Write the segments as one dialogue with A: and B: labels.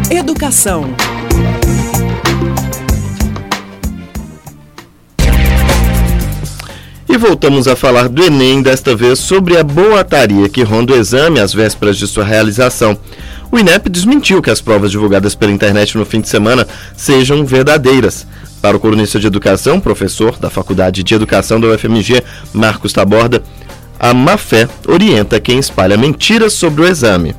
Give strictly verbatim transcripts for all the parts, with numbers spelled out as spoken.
A: Educação.
B: E voltamos a falar do Enem, desta vez sobre a boataria que ronda o exame às vésperas de sua realização. O INEP desmentiu que as provas divulgadas pela internet no fim de semana sejam verdadeiras. Para o colunista de educação, professor da Faculdade de Educação da U F M G, Marcos Taborda, a má-fé orienta quem espalha mentiras sobre o exame.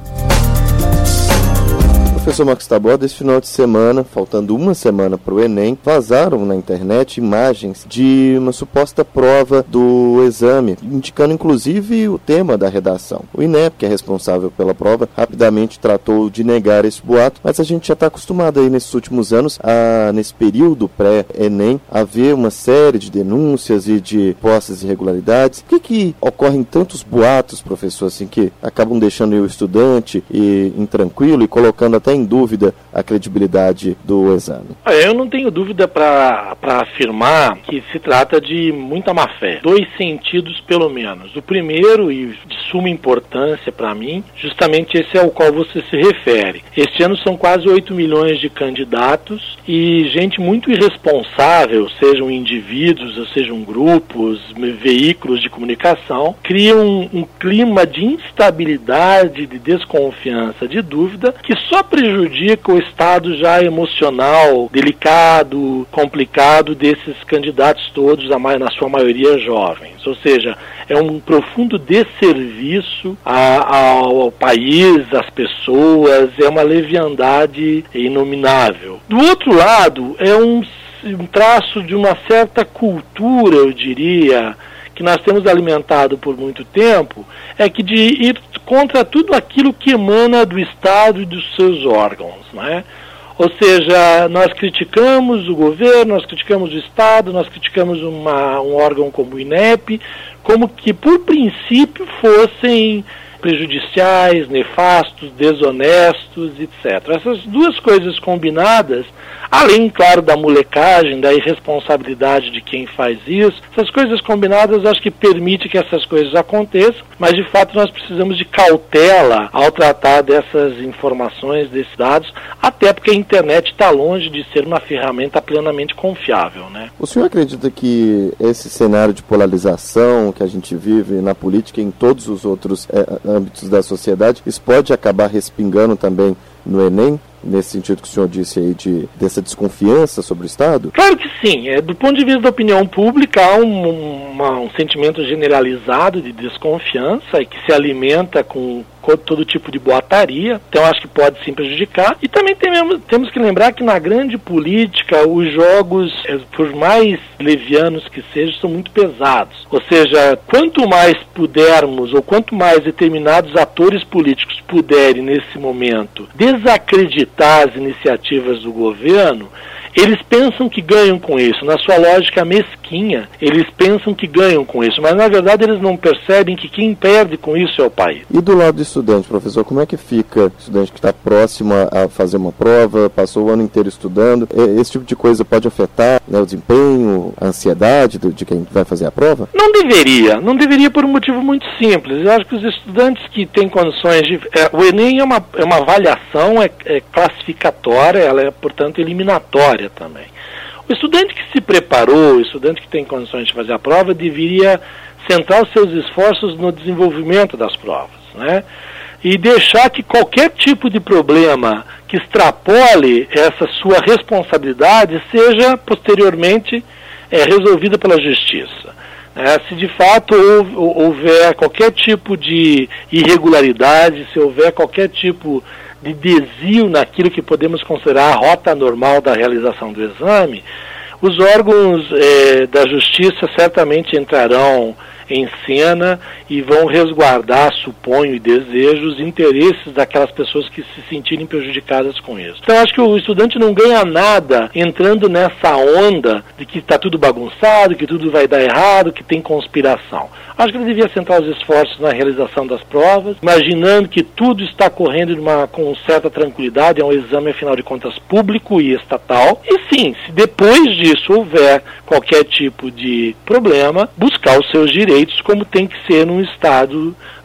B: Professor Marcos Taborda, esse final de semana, faltando uma semana para o Enem, vazaram na internet imagens de uma suposta prova do exame, indicando inclusive o tema da redação. O INEP, que é responsável pela prova, rapidamente tratou de negar esse boato, mas a gente já está acostumado aí nesses últimos anos, a, nesse período pré-Enem, a ver uma série de denúncias e de postas irregularidades. Por que que ocorrem tantos boatos, professor, assim, que acabam deixando o estudante e, intranquilo e colocando até em dúvida a credibilidade do exame?
C: Eu não tenho dúvida para afirmar que se trata de muita má-fé. Dois sentidos, pelo menos. O primeiro, e de suma importância para mim, justamente esse é ao qual você se refere. Este ano são quase oito milhões de candidatos e gente muito irresponsável, sejam indivíduos, ou sejam grupos, veículos de comunicação, criam um, um clima de instabilidade, de desconfiança, de dúvida, que só prejudica o estado já emocional, delicado, complicado desses candidatos todos, a, na sua maioria jovens. Ou seja, é um profundo desserviço a, ao, ao país, às pessoas, é uma leviandade inominável. Do outro lado, é um, um traço de uma certa cultura, eu diria, que nós temos alimentado por muito tempo, é que de ir contra tudo aquilo que emana do Estado e dos seus órgãos, né? Ou seja, nós criticamos o governo, nós criticamos o Estado, nós criticamos uma, um órgão como o INEP, como que por princípio fossem prejudiciais, nefastos, desonestos, etcétera. Essas duas coisas combinadas, além, claro, da molecagem, da irresponsabilidade de quem faz isso, essas coisas combinadas acho que permite que essas coisas aconteçam, mas de fato nós precisamos de cautela ao tratar dessas informações, desses dados, até porque a internet está longe de ser uma ferramenta plenamente confiável, né?
B: O senhor acredita que esse cenário de polarização que a gente vive na política e em todos os outros é, âmbitos da sociedade, isso pode acabar respingando também no Enem, nesse sentido que o senhor disse aí, de, dessa desconfiança sobre o Estado?
C: Claro que sim. É, do ponto de vista da opinião pública, há um, uma, um sentimento generalizado de desconfiança e que se alimenta com todo tipo de boataria, então acho que pode sim prejudicar. E também temos, temos que lembrar que na grande política os jogos, por mais levianos que sejam, são muito pesados. Ou seja, quanto mais pudermos, ou quanto mais determinados atores políticos puderem nesse momento desacreditar as iniciativas do governo, eles pensam que ganham com isso, na sua lógica mesquinha, eles pensam que ganham com isso, mas na verdade eles não percebem que quem perde com isso é o país.
B: E do lado do estudante, professor, como é que fica o estudante que está próximo a fazer uma prova, passou o ano inteiro estudando, esse tipo de coisa pode afetar, né, o desempenho, a ansiedade de quem vai fazer a prova?
C: Não deveria, não deveria por um motivo muito simples. Eu acho que os estudantes que têm condições de... É, o Enem é uma, é uma avaliação, é, é classificatória, ela é, portanto, eliminatória também. O estudante que se preparou, o estudante que tem condições de fazer a prova, deveria centrar os seus esforços no desenvolvimento das provas, né? E deixar que qualquer tipo de problema que extrapole essa sua responsabilidade seja posteriormente é, resolvida pela justiça. É, se de fato houver qualquer tipo de irregularidade, se houver qualquer tipo de desvio naquilo que podemos considerar a rota normal da realização do exame, os órgãos eh, da justiça certamente entrarão em cena e vão resguardar, suponho e desejo, os interesses daquelas pessoas que se sentirem prejudicadas com isso. Então acho que o estudante não ganha nada entrando nessa onda de que está tudo bagunçado, que tudo vai dar errado, que tem conspiração. Acho que ele devia centrar os esforços na realização das provas, imaginando que tudo está correndo de uma, com certa tranquilidade, é um exame, afinal de contas, público e estatal. E sim, se depois disso houver qualquer tipo de problema, buscar os seus direitos, como tem que ser num Estado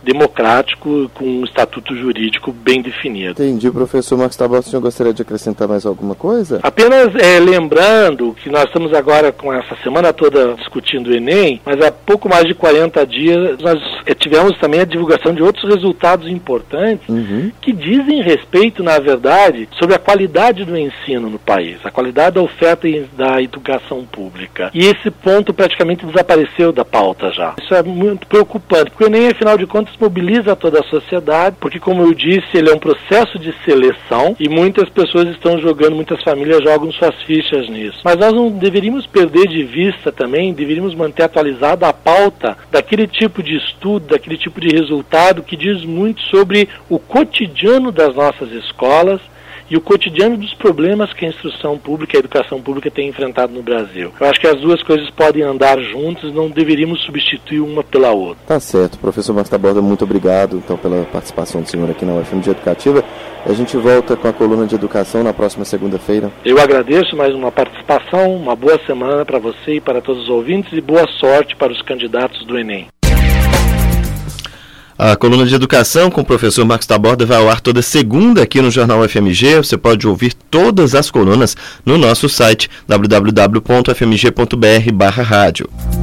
C: democrático, com um estatuto jurídico bem definido.
B: Entendi, professor Marcos Taborda. O senhor gostaria de acrescentar mais alguma coisa?
C: Apenas é, lembrando que nós estamos agora com essa semana toda discutindo o Enem, mas há pouco mais de quarenta dias nós é, tivemos também a divulgação de outros resultados importantes uhum. que dizem respeito, na verdade, sobre a qualidade do ensino no país, a qualidade da oferta da educação pública. E esse ponto praticamente desapareceu da pauta já. Isso é muito preocupante, porque o Enem, afinal de contas, mobiliza toda a sociedade, porque, como eu disse, ele é um processo de seleção e muitas pessoas estão jogando, muitas famílias jogam suas fichas nisso. Mas nós não deveríamos perder de vista também, deveríamos manter atualizada a pauta daquele tipo de estudo, daquele tipo de resultado que diz muito sobre o cotidiano das nossas escolas e o cotidiano dos problemas que a instrução pública, a educação pública tem enfrentado no Brasil. Eu acho que as duas coisas podem andar juntas, não deveríamos substituir uma pela outra.
B: Tá certo. Professor Marcos Taborda, muito obrigado então pela participação do senhor aqui na U F M G Educativa. A gente volta com a coluna de educação na próxima segunda-feira.
C: Eu agradeço mais uma participação, uma boa semana para você e para todos os ouvintes e boa sorte para os candidatos do Enem.
B: A coluna de educação com o professor Marcos Taborda vai ao ar toda segunda aqui no Jornal U F M G. Você pode ouvir todas as colunas no nosso site w w w ponto f m g ponto b r barra rádio.